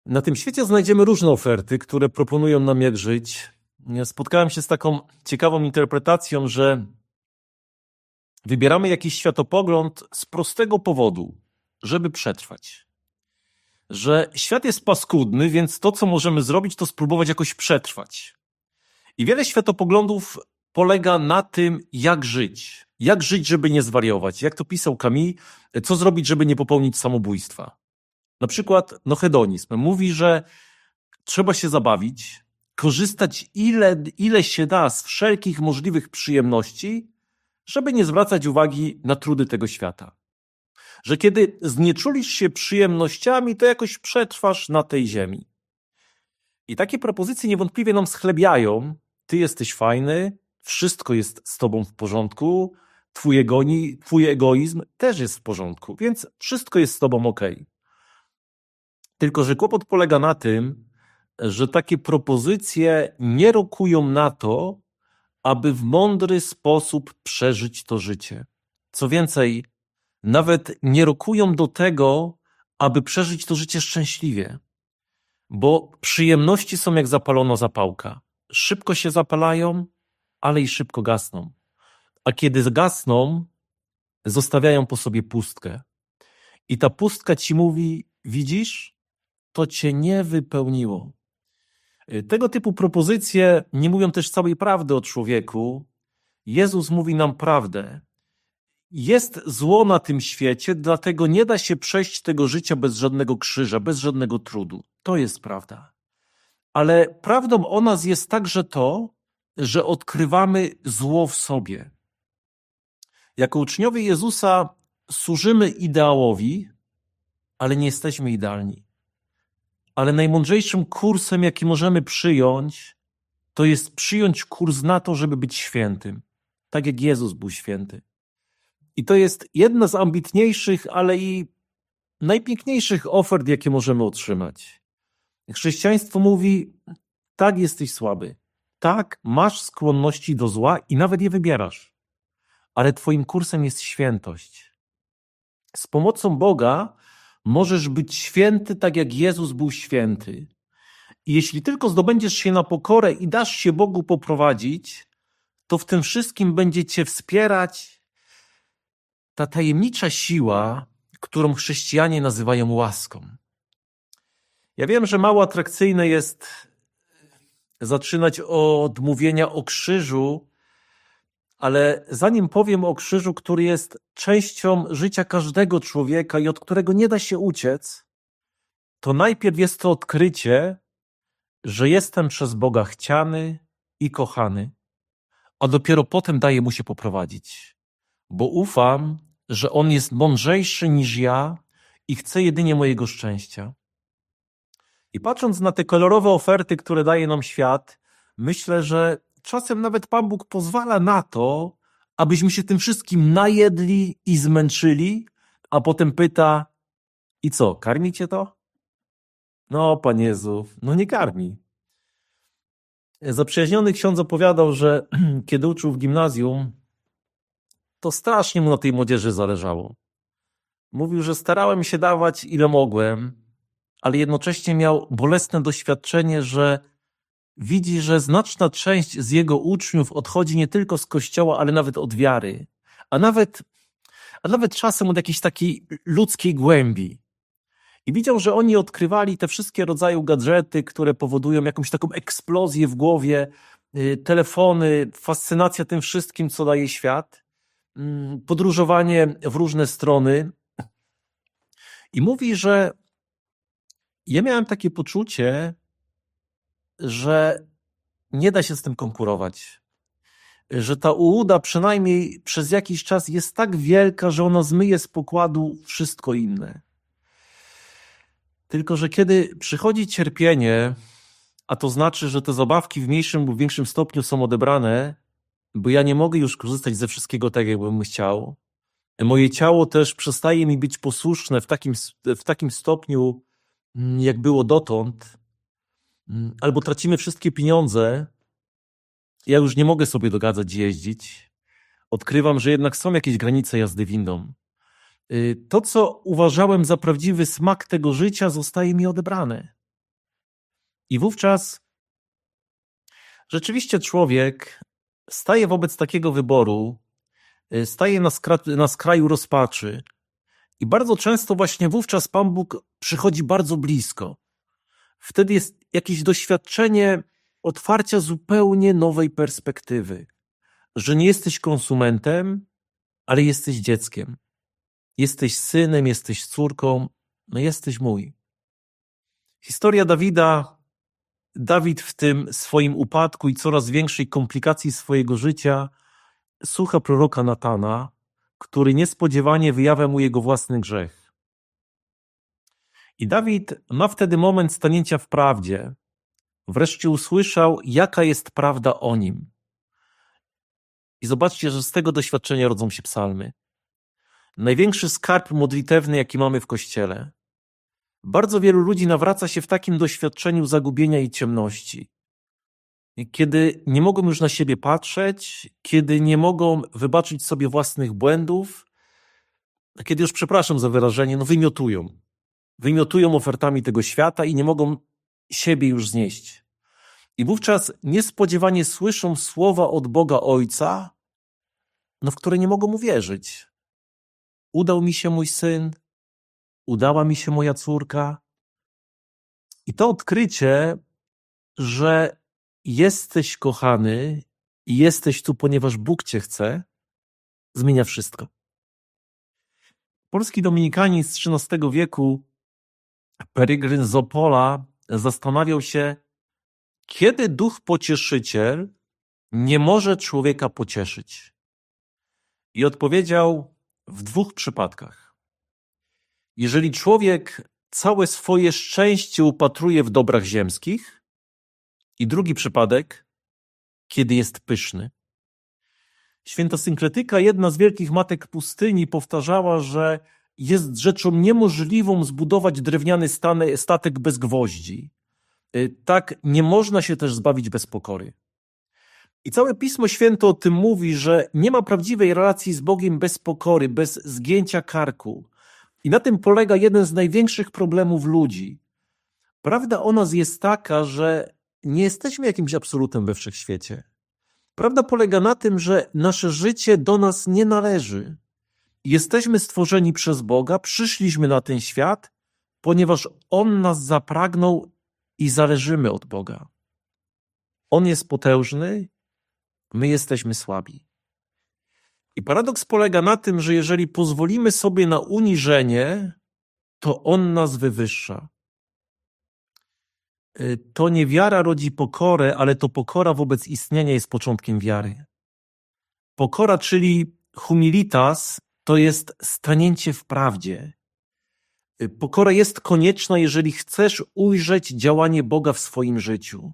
Na tym świecie znajdziemy różne oferty, które proponują nam jak żyć. Spotkałem się z taką ciekawą interpretacją, że wybieramy jakiś światopogląd z prostego powodu, żeby przetrwać. Że świat jest paskudny, więc to, co możemy zrobić, to spróbować jakoś przetrwać. I wiele światopoglądów polega na tym, jak żyć. Jak żyć, żeby nie zwariować. Jak to pisał Camus, co zrobić, żeby nie popełnić samobójstwa. Na przykład hedonizm mówi, że trzeba się zabawić, korzystać ile się da z wszelkich możliwych przyjemności, żeby nie zwracać uwagi na trudy tego świata. Że kiedy znieczulisz się przyjemnościami, to jakoś przetrwasz na tej ziemi. I takie propozycje niewątpliwie nam schlebiają. Ty jesteś fajny, wszystko jest z tobą w porządku, twój egoizm też jest w porządku, więc wszystko jest z tobą okej. Tylko że kłopot polega na tym, że takie propozycje nie rokują na to, aby w mądry sposób przeżyć to życie. Co więcej, nawet nie rokują do tego, aby przeżyć to życie szczęśliwie. Bo przyjemności są jak zapalona zapałka. Szybko się zapalają, ale i szybko gasną. A kiedy zgasną, zostawiają po sobie pustkę. I ta pustka ci mówi, widzisz, to cię nie wypełniło. Tego typu propozycje nie mówią też całej prawdy o człowieku. Jezus mówi nam prawdę. Jest zło na tym świecie, dlatego nie da się przejść tego życia bez żadnego krzyża, bez żadnego trudu. To jest prawda. Ale prawdą o nas jest także to, że odkrywamy zło w sobie. Jako uczniowie Jezusa służymy ideałowi, ale nie jesteśmy idealni. Ale najmądrzejszym kursem, jaki możemy przyjąć, to jest przyjąć kurs na to, żeby być świętym. Tak jak Jezus był święty. I to jest jedna z ambitniejszych, ale i najpiękniejszych ofert, jakie możemy otrzymać. Chrześcijaństwo mówi, tak, jesteś słaby. Tak, masz skłonności do zła i nawet je wybierasz. Ale twoim kursem jest świętość. Z pomocą Boga możesz być święty tak, jak Jezus był święty. I jeśli tylko zdobędziesz się na pokorę i dasz się Bogu poprowadzić, to w tym wszystkim będzie cię wspierać ta tajemnicza siła, którą chrześcijanie nazywają łaską. Ja wiem, że mało atrakcyjne jest zaczynać od mówienia o krzyżu, ale zanim powiem o krzyżu, który jest częścią życia każdego człowieka i od którego nie da się uciec, to najpierw jest to odkrycie, że jestem przez Boga chciany i kochany, a dopiero potem daje mu się poprowadzić, bo ufam, że On jest mądrzejszy niż ja i chce jedynie mojego szczęścia. I patrząc na te kolorowe oferty, które daje nam świat, myślę, że czasem nawet Pan Bóg pozwala na to, abyśmy się tym wszystkim najedli i zmęczyli, a potem pyta, i co, karmi cię to? No, Panie Jezu, no nie karmi. Zaprzyjaźniony ksiądz opowiadał, że kiedy uczył w gimnazjum, to strasznie mu na tej młodzieży zależało. Mówił, że starałem się dawać ile mogłem, ale jednocześnie miał bolesne doświadczenie, że widzi, że znaczna część z jego uczniów odchodzi nie tylko z kościoła, ale nawet od wiary, a nawet czasem od jakiejś takiej ludzkiej głębi. I widział, że oni odkrywali te wszystkie rodzaje gadżety, które powodują jakąś taką eksplozję w głowie, telefony, fascynacja tym wszystkim, co daje świat, podróżowanie w różne strony. I mówi, że ja miałem takie poczucie, że nie da się z tym konkurować. Że ta ułuda przynajmniej przez jakiś czas jest tak wielka, że ona zmyje z pokładu wszystko inne. Tylko że kiedy przychodzi cierpienie, a to znaczy, że te zabawki w mniejszym lub większym stopniu są odebrane, bo ja nie mogę już korzystać ze wszystkiego tak, jakbym chciał. Moje ciało też przestaje mi być posłuszne w takim stopniu, jak było dotąd, albo tracimy wszystkie pieniądze, ja już nie mogę sobie dogadzać jeździć. Odkrywam, że jednak są jakieś granice jazdy windą. To, co uważałem za prawdziwy smak tego życia, zostaje mi odebrane. I wówczas rzeczywiście człowiek staje wobec takiego wyboru, staje na skraju rozpaczy i bardzo często właśnie wówczas Pan Bóg przychodzi bardzo blisko. Wtedy jest jakieś doświadczenie otwarcia zupełnie nowej perspektywy, że nie jesteś konsumentem, ale jesteś dzieckiem. Jesteś synem, jesteś córką, no jesteś mój. Historia Dawida, Dawid w tym swoim upadku i coraz większej komplikacji swojego życia słucha proroka Natana, który niespodziewanie wyjawia mu jego własny grzech. I Dawid ma wtedy moment stanięcia w prawdzie. Wreszcie usłyszał, jaka jest prawda o nim. I zobaczcie, że z tego doświadczenia rodzą się psalmy. Największy skarb modlitewny, jaki mamy w Kościele. Bardzo wielu ludzi nawraca się w takim doświadczeniu zagubienia i ciemności. Kiedy nie mogą już na siebie patrzeć, kiedy nie mogą wybaczyć sobie własnych błędów, kiedy już, przepraszam za wyrażenie, wymiotują. Wymiotują ofertami tego świata i nie mogą siebie już znieść. I wówczas niespodziewanie słyszą słowa od Boga Ojca, w które nie mogą uwierzyć. Udał mi się mój syn, udała mi się moja córka. I to odkrycie, że jesteś kochany i jesteś tu, ponieważ Bóg cię chce, zmienia wszystko. Polski dominikanin z XIII wieku, Peregryn z Opola, zastanawiał się, kiedy Duch Pocieszyciel nie może człowieka pocieszyć. I odpowiedział w 2 przypadkach. Jeżeli człowiek całe swoje szczęście upatruje w dobrach ziemskich, i drugi przypadek, kiedy jest pyszny. Święta Synkretyka, jedna z wielkich matek pustyni, powtarzała, że jest rzeczą niemożliwą zbudować drewniany statek bez gwoździ. Tak nie można się też zbawić bez pokory. I całe Pismo Święte o tym mówi, że nie ma prawdziwej relacji z Bogiem bez pokory, bez zgięcia karku. I na tym polega jeden z największych problemów ludzi. Prawda o nas jest taka, że nie jesteśmy jakimś absolutem we wszechświecie. Prawda polega na tym, że nasze życie do nas nie należy. Jesteśmy stworzeni przez Boga, przyszliśmy na ten świat, ponieważ On nas zapragnął i zależymy od Boga. On jest potężny, my jesteśmy słabi. I paradoks polega na tym, że jeżeli pozwolimy sobie na uniżenie, to On nas wywyższa. To nie wiara rodzi pokorę, ale to pokora wobec istnienia jest początkiem wiary. Pokora, czyli humilitas, to jest stanięcie w prawdzie. Pokora jest konieczna, jeżeli chcesz ujrzeć działanie Boga w swoim życiu.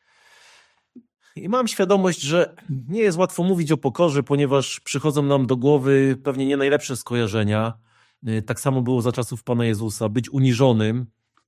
I mam świadomość, że nie jest łatwo mówić o pokorze, ponieważ przychodzą nam do głowy pewnie nie najlepsze skojarzenia. Tak samo było za czasów Pana Jezusa. Być uniżonym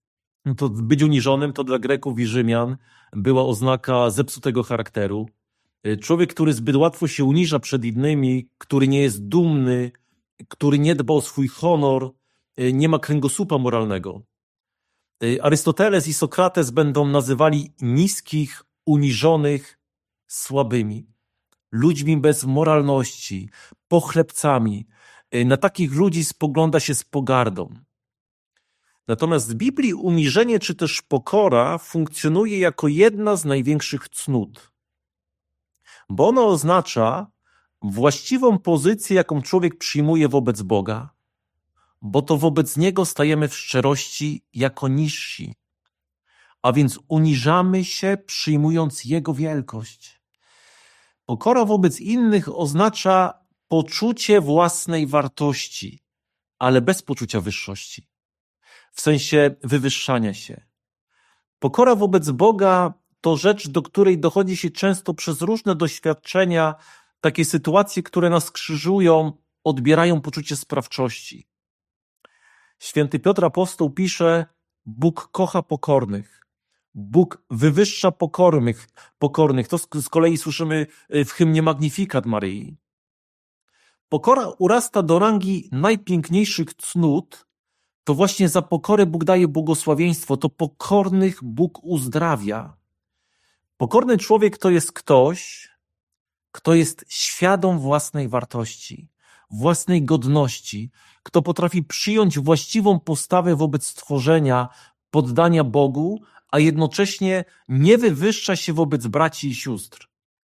to dla Greków i Rzymian była oznaka zepsutego charakteru. Człowiek, który zbyt łatwo się uniża przed innymi, który nie jest dumny, który nie dba o swój honor, nie ma kręgosłupa moralnego. Arystoteles i Sokrates będą nazywali niskich, uniżonych słabymi, ludźmi bez moralności, pochlebcami. Na takich ludzi spogląda się z pogardą. Natomiast w Biblii uniżenie czy też pokora funkcjonuje jako jedna z największych cnót, bo ono oznacza właściwą pozycję, jaką człowiek przyjmuje wobec Boga, bo to wobec Niego stajemy w szczerości jako niżsi, a więc uniżamy się, przyjmując Jego wielkość. Pokora wobec innych oznacza poczucie własnej wartości, ale bez poczucia wyższości. W sensie wywyższania się. Pokora wobec Boga to rzecz, do której dochodzi się często przez różne doświadczenia, takie sytuacje, które nas krzyżują, odbierają poczucie sprawczości. Święty Piotr Apostoł pisze: Bóg kocha pokornych. Bóg wywyższa pokornych. To z kolei słyszymy w hymnie Magnificat Maryi. Pokora urasta do rangi najpiękniejszych cnót, to właśnie za pokorę Bóg daje błogosławieństwo, to pokornych Bóg uzdrawia. Pokorny człowiek to jest ktoś, kto jest świadom własnej wartości, własnej godności, kto potrafi przyjąć właściwą postawę wobec stworzenia, poddania Bogu, a jednocześnie nie wywyższa się wobec braci i sióstr.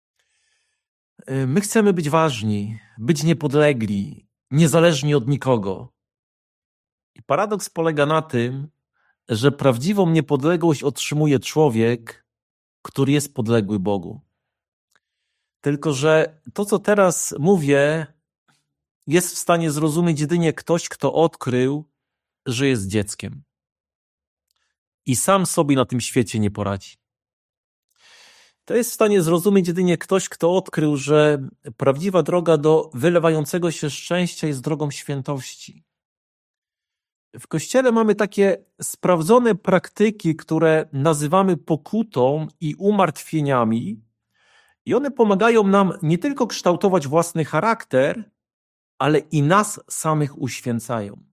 My chcemy być ważni, być niepodlegli, niezależni od nikogo. I paradoks polega na tym, że prawdziwą niepodległość otrzymuje człowiek, który jest podległy Bogu. Tylko że to, co teraz mówię, jest w stanie zrozumieć jedynie ktoś, kto odkrył, że jest dzieckiem. I sam sobie na tym świecie nie poradzi. To jest w stanie zrozumieć jedynie ktoś, kto odkrył, że prawdziwa droga do wylewającego się szczęścia jest drogą świętości. W Kościele mamy takie sprawdzone praktyki, które nazywamy pokutą i umartwieniami, i one pomagają nam nie tylko kształtować własny charakter, ale i nas samych uświęcają.